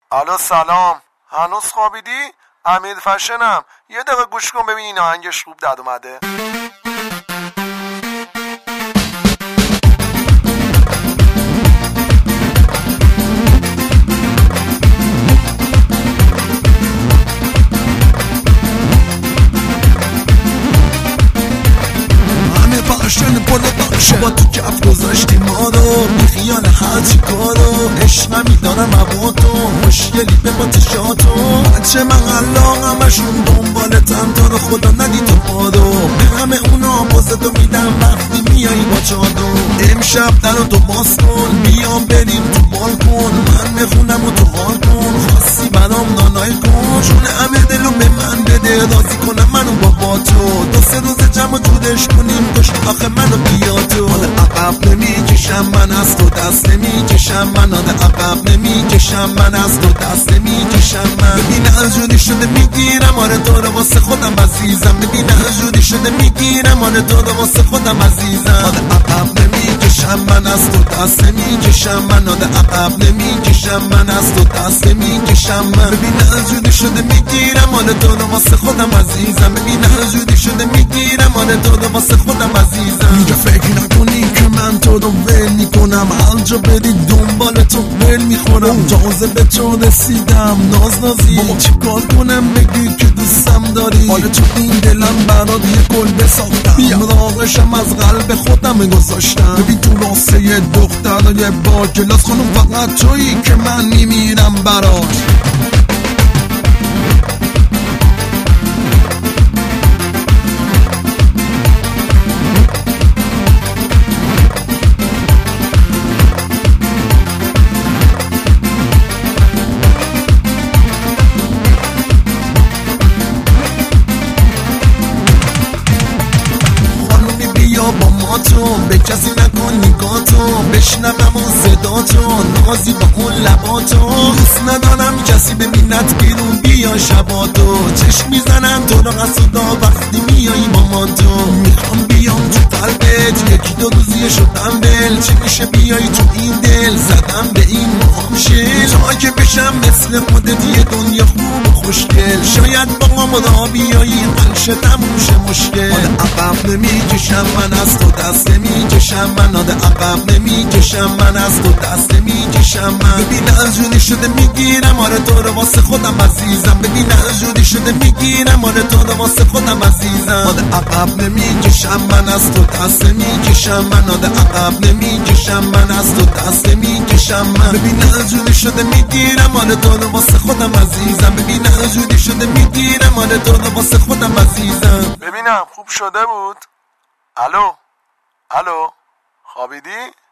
الو سلام، هنوز خوابیدی؟ امیر فشنم. یه دقیقه گوش کن ببین این آهنگش خوب داد اومده. شبا تو کف گذاشتی ما رو بی خیال هرچی کارو عشق میدارم هوا تو مشکلی به با تشاتو بچه من الان همشون دنبالتن تو رو خدا ندی تو پارو به همه اونا بازدو میدم وقتی میایی با چادو امشب در رو تو باز کن بیام بریم تو بالکن من میخونم و تو حال کن خواستی برام نانای کن چون همه دلو به من بده راضی کنم منو با تو دو سه روز جمع جودش کنیم کش آخه منو بیا تو عقب نمیکشم من از تو دست نمیکشم من عقب نمیکشم من از تو دست نمیکشم من ببین جوری شده میگیرم آره تو رو واسه خودم عزیزم ببین جوری شده میگیرم آره تو رو واسه خودم عزیزم عقب نمیکشم من از تو دست نمیکشم من عقب نمیکشم من از تو دست نمیکشم من ببین جوری شده میگیرم آره تو رو واسه خودم عزیزم ببین جوری شده میگیرم آره تو رو واسه خودم عزیزم اینجا فکر نکنی که من تو رو ول میکنم هر جا بری دنبال تو ول میخورم تازه به تو رسیدم نازی بابا چی کار کنم بگی که دوستم داری حالا تو این دلم برات یه گل بساختم راقشم از قلب خودم گذاشتم ببین تو راسته یه دختر یه با کلاس خانم فقط تویی که من میمیرم برات با ما تو به کسی نکن نگاتو بشنوم اون صداتو نازی با اون لباتو دوست ندارم کسی ببیند بیرون بیا شباتو چشم میزنم تو رو قصدا وقتی میایی با من تو میخوام بیام تو قلبت یکی دو روزیه شدم دل چی میشه بیایی تو این دل زدم به این موهام شل تا که بشم مثل خودت یه دنیا خوب و خوشگل شاید با ما را بیایی قلشه تموشه مشکل عقب نمیکشم من از تو دست نمیکشم من عقب نمیکشم من از تو دست نمیکشم من ببین جوری شده میگیرم آره تو رو واسه خودم عزیزم ببین جوری شده میگیرم آره تو رو واسه خودم عزیزم عقب نمیکشم من از تو دست نمیکشم من عقب نمیکشم من از تو دست نمیکشم من ببین جوری شده میگیرم آره تو رو واسه خودم عزیزم ببین جوری شده میگیرم آره تو رو واسه خودم عزیزم ببینم خوب شده بود. الو خوابیدی؟